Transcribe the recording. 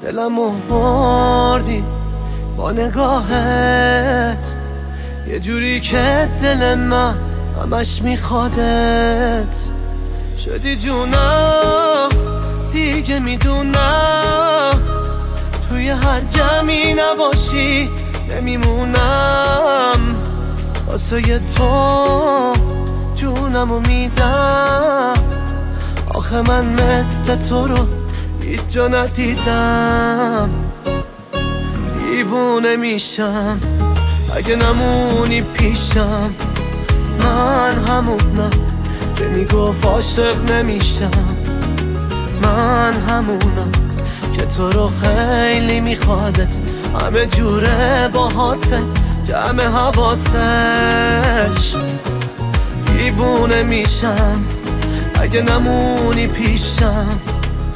دلمو بردی با نگاهت، یه جوری که دل من همش میخوادت. شدی جونم دیگه میدونم، توی هر جمعی نباشی نمیمونم. واسه تو جونمو میدم، آخه من مثل تو رو هیچ جا ندیدم. دیوونه میشم اگه نمونی پیشم، من همونم که میگفت عاشق نمیشم. من همونم که تو رو خیلی میخوادت، همه جوره باهاته جمع حواسش. دیوونه میشم اگه نمونی پیشم،